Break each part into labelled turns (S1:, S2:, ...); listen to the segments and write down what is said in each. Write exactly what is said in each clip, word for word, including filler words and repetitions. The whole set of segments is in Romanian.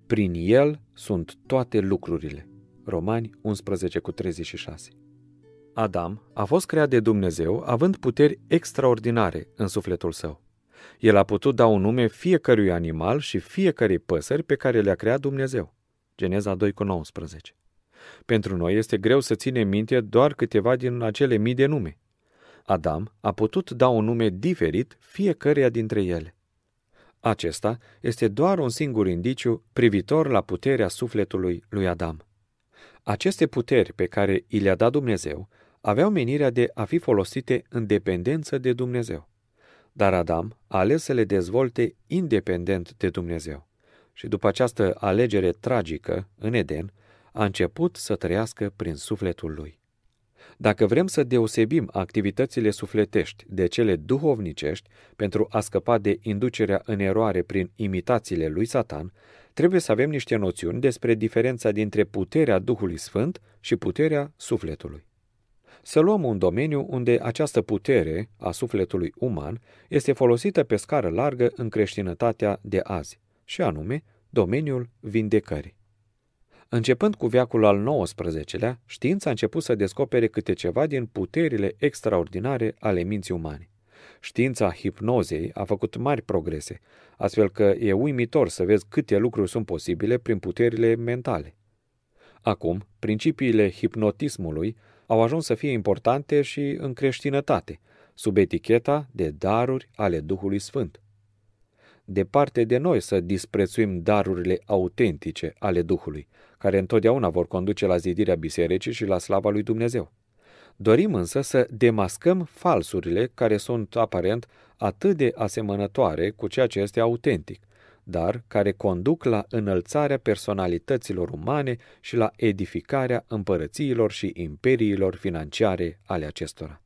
S1: Prin El sunt toate lucrurile. Romani unsprezece cu treizeci și șase. Adam a fost creat de Dumnezeu având puteri extraordinare în sufletul său. El a putut da un nume fiecărui animal și fiecărei păsări pe care le-a creat Dumnezeu. Geneza doi cu nouăsprezece. Pentru noi este greu să ținem minte doar câteva din acele mii de nume. Adam a putut da un nume diferit fiecăreia dintre ele. Acesta este doar un singur indiciu privitor la puterea sufletului lui Adam. Aceste puteri pe care i le-a dat Dumnezeu aveau menirea de a fi folosite în dependență de Dumnezeu. Dar Adam a ales să le dezvolte independent de Dumnezeu. Și după această alegere tragică, în Eden, a început să trăiască prin sufletul lui. Dacă vrem să deosebim activitățile sufletești de cele duhovnicești pentru a scăpa de inducerea în eroare prin imitațiile lui Satan, trebuie să avem niște noțiuni despre diferența dintre puterea Duhului Sfânt și puterea sufletului. Să luăm un domeniu unde această putere a sufletului uman este folosită pe scară largă în creștinătatea de azi, și anume domeniul vindecării. Începând cu veacul al nouăsprezecelea, știința a început să descopere câte ceva din puterile extraordinare ale minții umane. Știința hipnozei a făcut mari progrese, astfel că e uimitor să vezi câte lucruri sunt posibile prin puterile mentale. Acum, principiile hipnotismului au ajuns să fie importante și în creștinătate, sub eticheta de daruri ale Duhului Sfânt. Departe de noi să disprețuim darurile autentice ale Duhului, care întotdeauna vor conduce la zidirea bisericii și la slava lui Dumnezeu. Dorim însă să demascăm falsurile care sunt aparent atât de asemănătoare cu ceea ce este autentic, dar care conduc la înălțarea personalităților umane și la edificarea împărățiilor și imperiilor financiare ale acestora.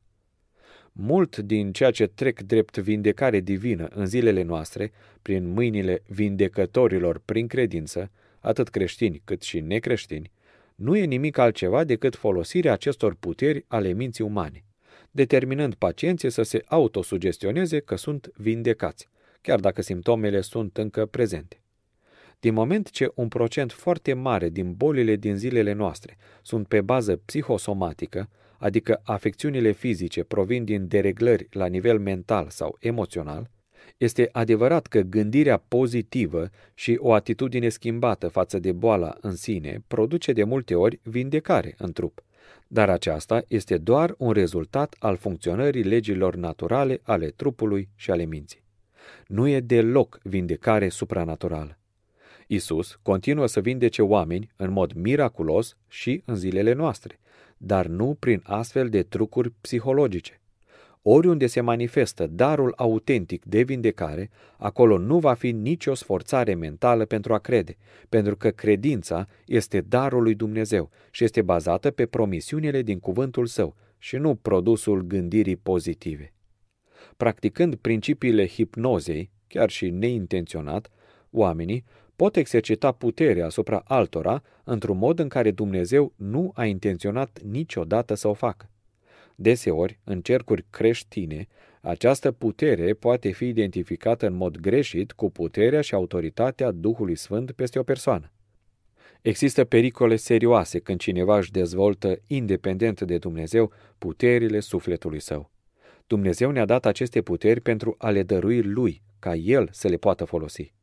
S1: Mult din ceea ce trec drept vindecare divină în zilele noastre, prin mâinile vindecătorilor prin credință, atât creștini cât și necreștini, nu e nimic altceva decât folosirea acestor puteri ale minții umane, determinând pacienții să se autosugestioneze că sunt vindecați, chiar dacă simptomele sunt încă prezente. Din moment ce un procent foarte mare din bolile din zilele noastre sunt pe bază psihosomatică, adică afecțiunile fizice provin din dereglări la nivel mental sau emoțional, este adevărat că gândirea pozitivă și o atitudine schimbată față de boala în sine produce de multe ori vindecare în trup, dar aceasta este doar un rezultat al funcționării legilor naturale ale trupului și ale minții. Nu e deloc vindecare supranaturală. Isus continuă să vindece oameni în mod miraculos și în zilele noastre, dar nu prin astfel de trucuri psihologice. Oriunde se manifestă darul autentic de vindecare, acolo nu va fi nicio sforțare mentală pentru a crede, pentru că credința este darul lui Dumnezeu și este bazată pe promisiunile din cuvântul său și nu produsul gândirii pozitive. Practicând principiile hipnozei, chiar și neintenționat, oamenii pot exercita puterea asupra altora într-un mod în care Dumnezeu nu a intenționat niciodată să o facă. Deseori, în cercuri creștine, această putere poate fi identificată în mod greșit cu puterea și autoritatea Duhului Sfânt peste o persoană. Există pericole serioase când cineva își dezvoltă, independent de Dumnezeu, puterile sufletului său. Dumnezeu ne-a dat aceste puteri pentru a le dărui Lui, ca El să le poată folosi.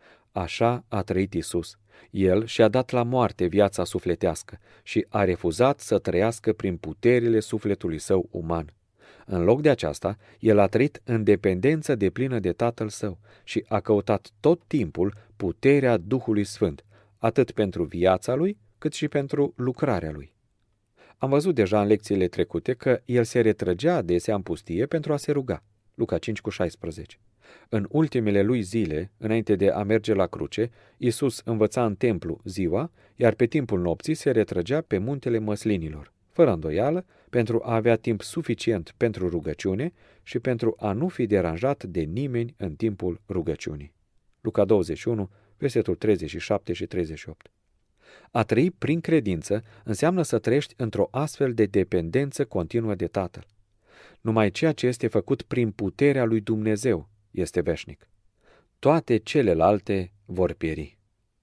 S1: Așa a trăit Isus. El și-a dat la moarte viața sufletească și a refuzat să trăiască prin puterile sufletului său uman. În loc de aceasta, el a trăit în dependență deplină de Tatăl Său și a căutat tot timpul puterea Duhului Sfânt, atât pentru viața lui, cât și pentru lucrarea lui. Am văzut deja în lecțiile trecute că el se retrăgea adesea în pustie pentru a se ruga. Luca cinci cu șaisprezece. În ultimele lui zile, înainte de a merge la cruce, Iisus învăța în templu ziua, iar pe timpul nopții se retrăgea pe muntele măslinilor, fără îndoială, pentru a avea timp suficient pentru rugăciune și pentru a nu fi deranjat de nimeni în timpul rugăciunii. Luca douăzeci și unu, versetul treizeci și șapte și treizeci și opt. A trăi prin credință înseamnă să trăiești într-o astfel de dependență continuă de Tatăl. Numai ceea ce este făcut prin puterea lui Dumnezeu este veșnic. Toate celelalte vor pieri.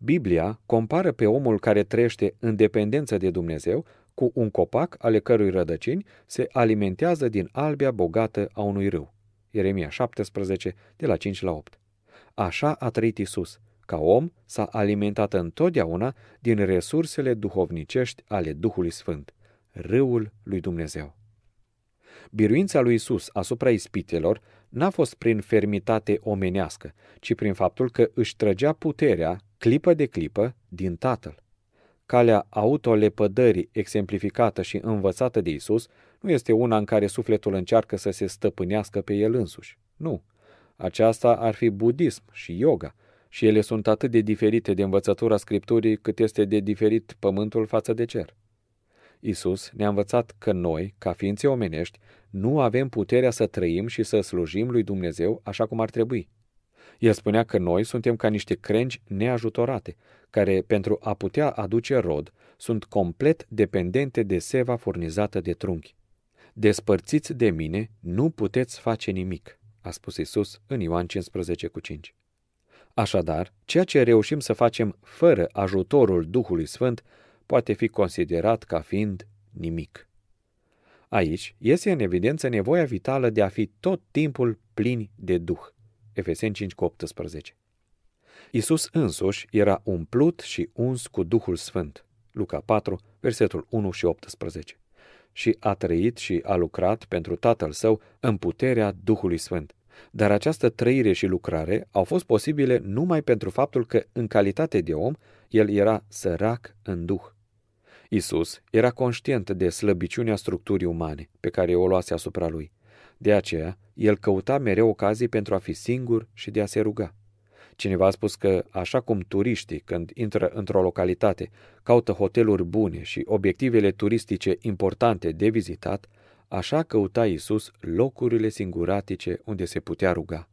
S1: Biblia compară pe omul care trăiește în dependență de Dumnezeu cu un copac ale cărui rădăcini se alimentează din albia bogată a unui râu. Ieremia șaptesprezece, de la cinci la opt. Așa a trăit Isus. Ca om, s-a alimentat întotdeauna din resursele duhovnicești ale Duhului Sfânt, râul lui Dumnezeu. Biruința lui Isus asupra ispitelor n-a fost prin fermitate omenească, ci prin faptul că își trăgea puterea, clipă de clipă, din Tatăl. Calea autolepădării exemplificată și învățată de Isus nu este una în care sufletul încearcă să se stăpânească pe el însuși. Nu. Aceasta ar fi budism și yoga, și ele sunt atât de diferite de învățătura Scripturii cât este de diferit pământul față de cer. Isus ne-a învățat că noi, ca ființe omenești, nu avem puterea să trăim și să slujim lui Dumnezeu așa cum ar trebui. El spunea că noi suntem ca niște crengi neajutorate, care, pentru a putea aduce rod, sunt complet dependente de seva furnizată de trunchi. Despărțiți de mine, nu puteți face nimic, a spus Isus în Ioan cincisprezece cu cinci. Așadar, ceea ce reușim să facem fără ajutorul Duhului Sfânt poate fi considerat ca fiind nimic. Aici iese în evidență nevoia vitală de a fi tot timpul plini de Duh. Efeseni cinci cu optsprezece. Isus însuși era umplut și uns cu Duhul Sfânt. Luca patru, versetul unu și optsprezece. Și a trăit și a lucrat pentru Tatăl Său în puterea Duhului Sfânt. Dar această trăire și lucrare au fost posibile numai pentru faptul că, în calitate de om, el era sărac în Duh. Isus era conștient de slăbiciunea structurii umane pe care o luase asupra lui. De aceea, el căuta mereu ocazii pentru a fi singur și de a se ruga. Cineva a spus că, așa cum turiștii, când intră într-o localitate, caută hoteluri bune și obiectivele turistice importante de vizitat, așa căuta Isus locurile singuratice unde se putea ruga.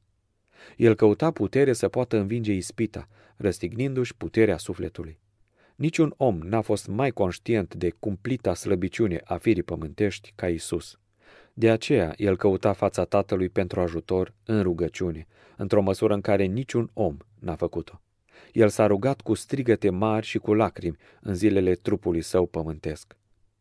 S1: El căuta putere să poată învinge ispita, răstignindu-și puterea sufletului. Niciun om n-a fost mai conștient de cumplita slăbiciune a firii pământești ca Isus. De aceea, el căuta fața Tatălui pentru ajutor în rugăciune, într-o măsură în care niciun om n-a făcut-o. El s-a rugat cu strigăte mari și cu lacrimi în zilele trupului său pământesc.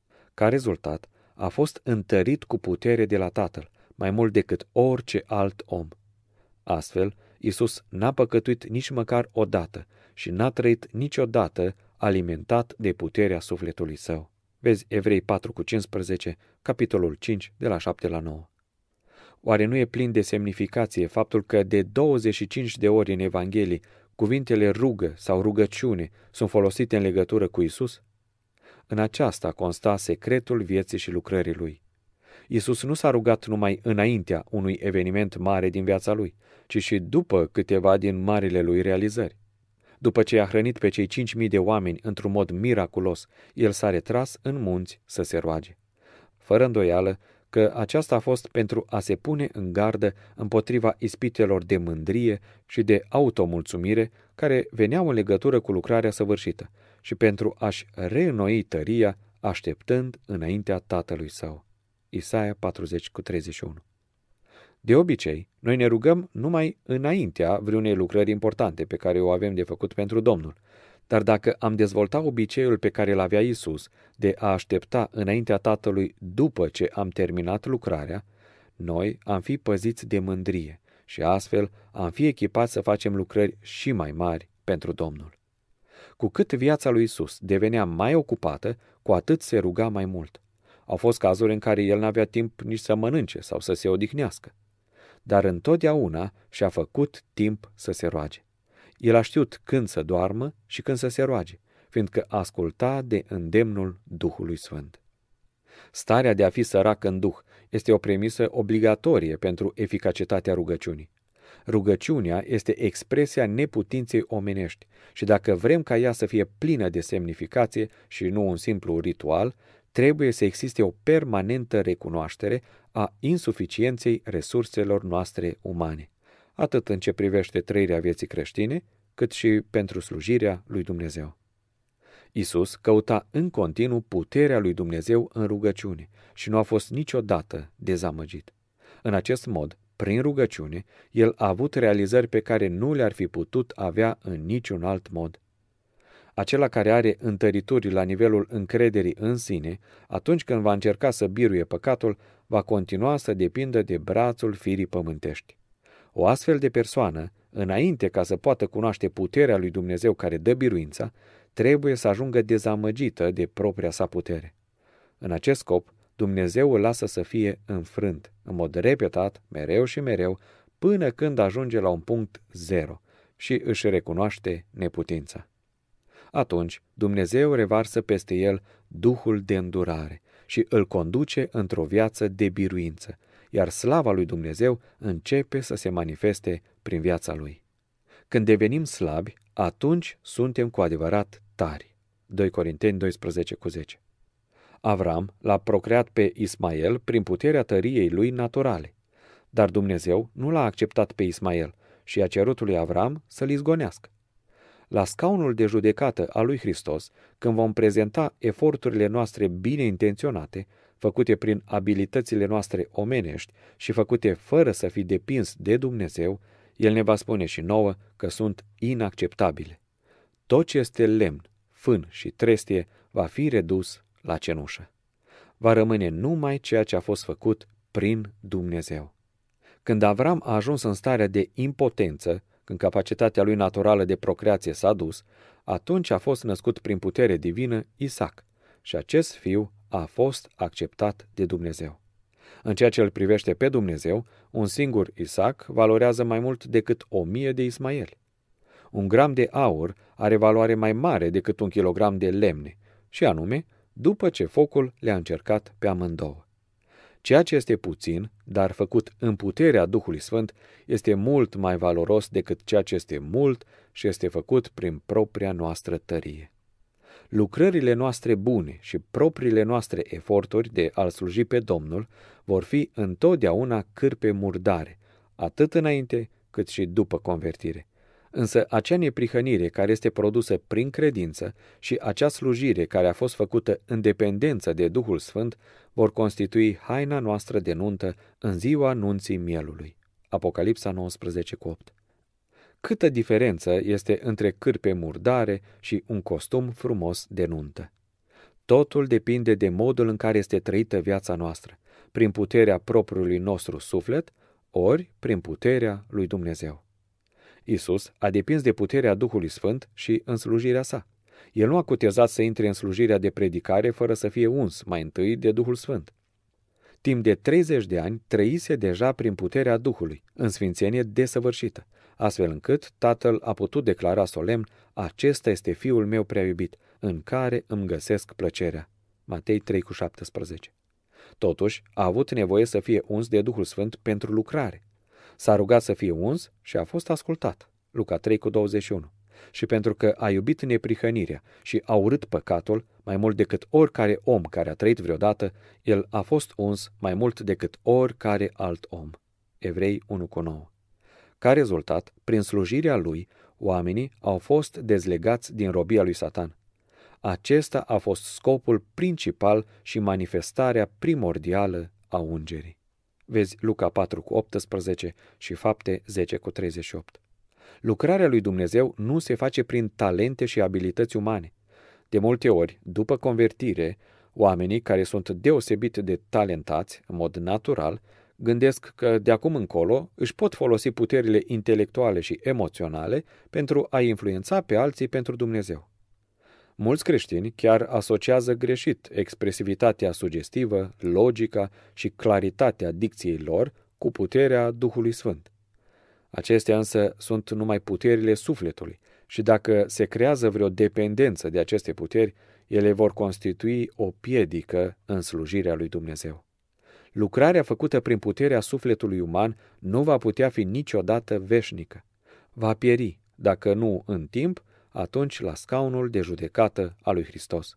S1: Ca rezultat, a fost întărit cu putere de la Tatăl, mai mult decât orice alt om. Astfel, Isus n-a păcătuit nici măcar odată și n-a trăit niciodată alimentat de puterea sufletului său. Vezi Evrei patru cu cincisprezece, capitolul cinci, de la șapte la nouă. Oare nu e plin de semnificație faptul că de douăzeci și cinci de ori în Evanghelii cuvintele rugă sau rugăciune sunt folosite în legătură cu Isus? În aceasta consta secretul vieții și lucrării lui. Isus nu s-a rugat numai înaintea unui eveniment mare din viața lui, ci și după câteva din marile lui realizări. După ce a hrănit pe cei cinci mii de oameni într-un mod miraculos, el s-a retras în munți să se roage. Fără îndoială că aceasta a fost pentru a se pune în gardă împotriva ispitelor de mândrie și de automulțumire care veneau în legătură cu lucrarea săvârșită și pentru a-și reînnoi tăria așteptând înaintea Tatălui său. Isaia patruzeci cu treizeci și unu. De obicei, noi ne rugăm numai înaintea vreunei lucrări importante pe care o avem de făcut pentru Domnul. Dar dacă am dezvolta obiceiul pe care îl avea Isus de a aștepta înaintea Tatălui după ce am terminat lucrarea, noi am fi păziți de mândrie și astfel am fi echipați să facem lucrări și mai mari pentru Domnul. Cu cât viața lui Isus devenea mai ocupată, cu atât se ruga mai mult. Au fost cazuri în care el n-avea timp nici să mănânce sau să se odihnească. Dar întotdeauna și-a făcut timp să se roage. El a știut când să doarmă și când să se roage, fiindcă asculta de îndemnul Duhului Sfânt. Starea de a fi sărac în Duh este o premisă obligatorie pentru eficacitatea rugăciunii. Rugăciunea este expresia neputinței omenești și dacă vrem ca ea să fie plină de semnificație și nu un simplu ritual, trebuie să existe o permanentă recunoaștere a insuficienței resurselor noastre umane, atât în ce privește trăirea vieții creștine, cât și pentru slujirea lui Dumnezeu. Isus căuta în continuu puterea lui Dumnezeu în rugăciune și nu a fost niciodată dezamăgit. În acest mod, prin rugăciune, el a avut realizări pe care nu le-ar fi putut avea în niciun alt mod. Acela care are întărituri la nivelul încrederii în sine, atunci când va încerca să biruie păcatul, va continua să depindă de brațul firii pământești. O astfel de persoană, înainte ca să poată cunoaște puterea lui Dumnezeu care dă biruința, trebuie să ajungă dezamăgită de propria sa putere. În acest scop, Dumnezeu îl lasă să fie înfrânt, în mod repetat, mereu și mereu, până când ajunge la un punct zero și își recunoaște neputința. Atunci, Dumnezeu revarsă peste el duhul de îndurare și îl conduce într-o viață de biruință, iar slava lui Dumnezeu începe să se manifeste prin viața lui. Când devenim slabi, atunci suntem cu adevărat tari. doi Corinteni doisprezece cu zece. Avram l-a procreat pe Ismael prin puterea tăriei lui naturale, dar Dumnezeu nu l-a acceptat pe Ismael și a cerut lui Avram să-l izgonească. La scaunul de judecată al lui Hristos, când vom prezenta eforturile noastre bine intenționate, făcute prin abilitățile noastre omenești și făcute fără să fi depins de Dumnezeu, El ne va spune și nouă că sunt inacceptabile. Tot ce este lemn, fân și trestie va fi redus la cenușă. Va rămâne numai ceea ce a fost făcut prin Dumnezeu. Când Avram a ajuns în starea de impotență, când capacitatea lui naturală de procreație s-a dus, atunci a fost născut prin putere divină Isaac și acest fiu a fost acceptat de Dumnezeu. În ceea ce îl privește pe Dumnezeu, un singur Isaac valorează mai mult decât o mie de Ismaeli. Un gram de aur are valoare mai mare decât un kilogram de lemne, și anume, după ce focul le-a încercat pe amândouă. Ceea ce este puțin, dar făcut în puterea Duhului Sfânt, este mult mai valoros decât ceea ce este mult și este făcut prin propria noastră tărie. Lucrările noastre bune și propriile noastre eforturi de a-L sluji pe Domnul vor fi întotdeauna cârpe murdare, atât înainte cât și după convertire. Însă acea neprihănire care este produsă prin credință și acea slujire care a fost făcută în dependență de Duhul Sfânt vor constitui haina noastră de nuntă în ziua nunții mielului. Apocalipsa nouăsprezece cu opt. Câtă diferență este între cârpe murdare și un costum frumos de nuntă. Totul depinde de modul în care este trăită viața noastră, prin puterea propriului nostru suflet, ori prin puterea lui Dumnezeu. Iisus a depins de puterea Duhului Sfânt și în slujirea sa. El nu a cutezat să intre în slujirea de predicare fără să fie uns mai întâi de Duhul Sfânt. Timp de treizeci de ani trăise deja prin puterea Duhului, în sfințenie desăvârșită, astfel încât Tatăl a putut declara solemn: acesta este Fiul meu prea iubit, în care îmi găsesc plăcerea. Matei trei cu șaptesprezece. Totuși, a avut nevoie să fie uns de Duhul Sfânt pentru lucrare. S-a rugat să fie uns și a fost ascultat. Luca trei cu douăzeci și unu. Și pentru că a iubit neprihănirea și a urât păcatul, mai mult decât oricare om care a trăit vreodată, el a fost uns mai mult decât oricare alt om. Evrei unu cu nouă. Ca rezultat, prin slujirea lui, oamenii au fost dezlegați din robia lui Satan. Acesta a fost scopul principal și manifestarea primordială a ungerii. Vezi Luca patru cu optsprezece și Fapte zece cu treizeci și opt. Lucrarea lui Dumnezeu nu se face prin talente și abilități umane. De multe ori, după convertire, oamenii care sunt deosebit de talentați, în mod natural, gândesc că de acum încolo își pot folosi puterile intelectuale și emoționale pentru a influența pe alții pentru Dumnezeu. Mulți creștini chiar asociază greșit expresivitatea sugestivă, logica și claritatea dicției lor cu puterea Duhului Sfânt. Acestea însă sunt numai puterile sufletului și dacă se creează vreo dependență de aceste puteri, ele vor constitui o piedică în slujirea lui Dumnezeu. Lucrarea făcută prin puterea sufletului uman nu va putea fi niciodată veșnică. Va pieri, dacă nu în timp, atunci la scaunul de judecată al lui Hristos.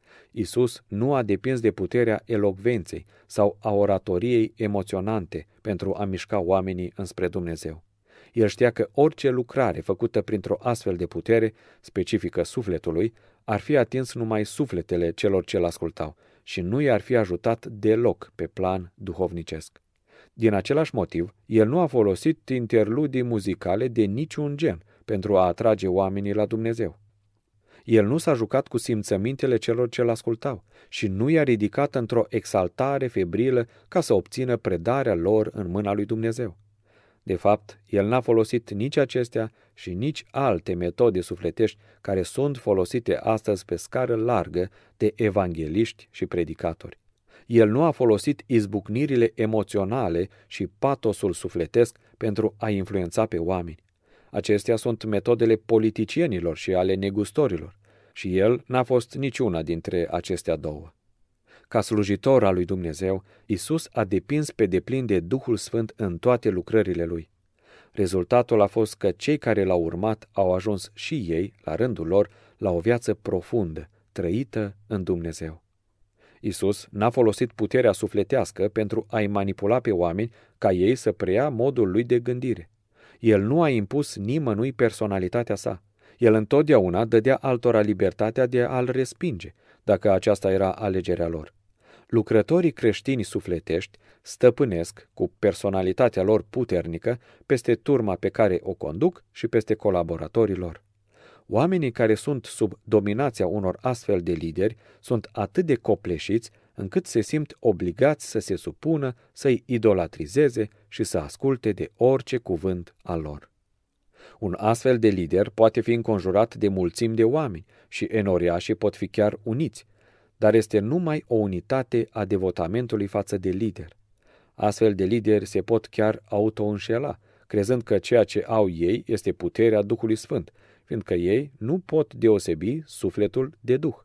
S1: Iisus nu a depins de puterea elocvenței sau a oratoriei emoționante pentru a mișca oamenii înspre Dumnezeu. El știa că orice lucrare făcută printr-o astfel de putere, specifică sufletului, ar fi atins numai sufletele celor ce l-ascultau și nu i-ar fi ajutat deloc pe plan duhovnicesc. Din același motiv, el nu a folosit interludii muzicale de niciun gen pentru a atrage oamenii la Dumnezeu. El nu s-a jucat cu simțămintele celor ce l-ascultau și nu i-a ridicat într-o exaltare febrilă ca să obțină predarea lor în mâna lui Dumnezeu. De fapt, el n-a folosit nici acestea și nici alte metode sufletești care sunt folosite astăzi pe scară largă de evangeliști și predicatori. El nu a folosit izbucnirile emoționale și patosul sufletesc pentru a influența pe oameni. Acestea sunt metodele politicienilor și ale negustorilor și el n-a fost niciuna dintre acestea două. Ca slujitor al lui Dumnezeu, Iisus a depins pe deplin de Duhul Sfânt în toate lucrările lui. Rezultatul a fost că cei care l-au urmat au ajuns și ei, la rândul lor, la o viață profundă, trăită în Dumnezeu. Iisus n-a folosit puterea sufletească pentru a-i manipula pe oameni ca ei să preia modul lui de gândire. El nu a impus nimănui personalitatea sa. El întotdeauna dădea altora libertatea de a-l respinge, dacă aceasta era alegerea lor. Lucrătorii creștini sufletești stăpânesc, cu personalitatea lor puternică, peste turma pe care o conduc și peste colaboratorii lor. Oamenii care sunt sub dominația unor astfel de lideri sunt atât de copleșiți încât se simt obligați să se supună, să-i idolatrizeze și să asculte de orice cuvânt al lor. Un astfel de lider poate fi înconjurat de mulțimi de oameni și enoriașii pot fi chiar uniți, dar este numai o unitate a devotamentului față de lider. Astfel de lideri se pot chiar auto-înșela, crezând că ceea ce au ei este puterea Duhului Sfânt, fiindcă ei nu pot deosebi sufletul de Duh.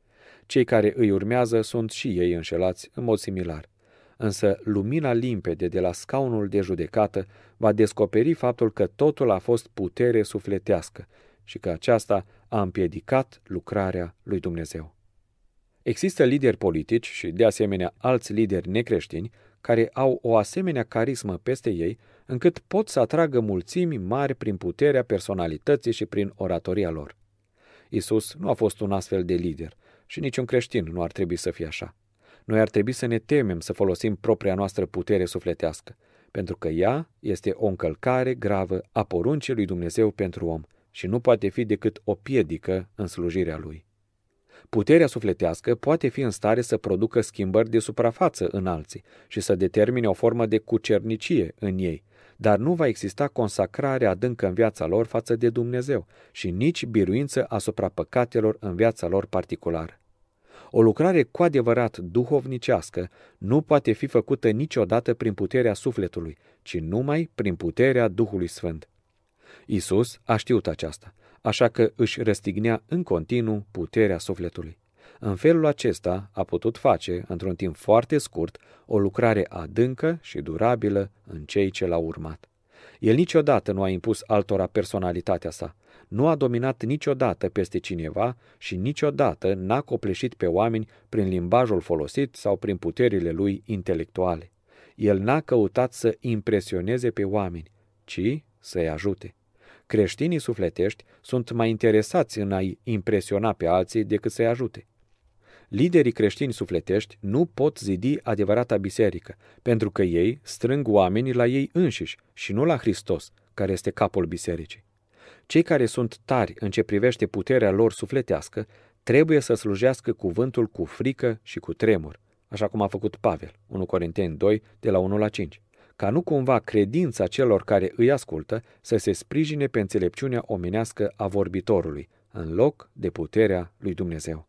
S1: Cei care îi urmează sunt și ei înșelați în mod similar. Însă lumina limpede de la scaunul de judecată va descoperi faptul că totul a fost putere sufletească și că aceasta a împiedicat lucrarea lui Dumnezeu. Există lideri politici și, de asemenea, alți lideri necreștini care au o asemenea carismă peste ei, încât pot să atragă mulțimi mari prin puterea personalității și prin oratoria lor. Iisus nu a fost un astfel de lider și niciun creștin nu ar trebui să fie așa. Noi ar trebui să ne temem să folosim propria noastră putere sufletească, pentru că ea este o încălcare gravă a poruncii lui Dumnezeu pentru om și nu poate fi decât o piedică în slujirea lui. Puterea sufletească poate fi în stare să producă schimbări de suprafață în alții și să determine o formă de cucernicie în ei, dar nu va exista consacrare adâncă în viața lor față de Dumnezeu și nici biruință asupra păcatelor în viața lor particulară. O lucrare cu adevărat duhovnicească nu poate fi făcută niciodată prin puterea sufletului, ci numai prin puterea Duhului Sfânt. Iisus a știut aceasta, așa că își răstignea în continuu puterea sufletului. În felul acesta a putut face, într-un timp foarte scurt, o lucrare adâncă și durabilă în cei ce l-au urmat. El niciodată nu a impus altora personalitatea sa, nu a dominat niciodată peste cineva și niciodată n-a copleșit pe oameni prin limbajul folosit sau prin puterile lui intelectuale. El n-a căutat să impresioneze pe oameni, ci să-i ajute. Creștinii sufletești sunt mai interesați în a-i impresiona pe alții decât să-i ajute. Liderii creștini sufletești nu pot zidi adevărata biserică, pentru că ei strâng oamenii la ei înșiși și nu la Hristos, care este capul bisericii. Cei care sunt tari în ce privește puterea lor sufletească trebuie să slujească cuvântul cu frică și cu tremur, așa cum a făcut Pavel, unu Corinteni doi, de la unu la cinci, ca nu cumva credința celor care îi ascultă să se sprijine pe înțelepciunea omenească a vorbitorului, în loc de puterea lui Dumnezeu.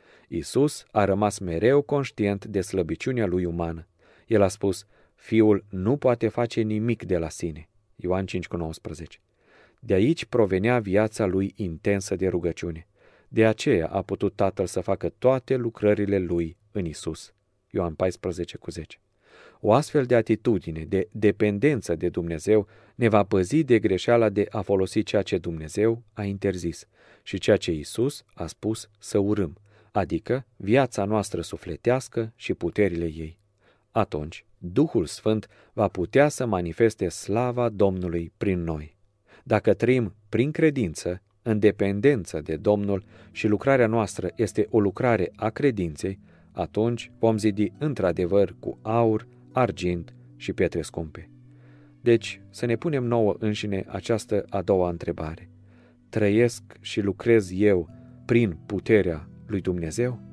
S1: Iisus a rămas mereu conștient de slăbiciunea lui umană. El a spus, Fiul nu poate face nimic de la sine. Ioan cinci cu nouăsprezece. De aici provenea viața lui intensă de rugăciune. De aceea a putut Tatăl să facă toate lucrările lui în Iisus. Ioan paisprezece cu zece. O astfel de atitudine de dependență de Dumnezeu ne va păzi de greșeala de a folosi ceea ce Dumnezeu a interzis și ceea ce Iisus a spus să urâm, adică viața noastră sufletească și puterile ei. Atunci, Duhul Sfânt va putea să manifeste slava Domnului prin noi. Dacă trăim prin credință, în dependență de Domnul și lucrarea noastră este o lucrare a credinței, atunci vom zidi într-adevăr cu aur, argint și pietre scumpe. Deci, să ne punem nouă înșine această a doua întrebare. Trăiesc și lucrez eu prin puterea lui Dumnezeu?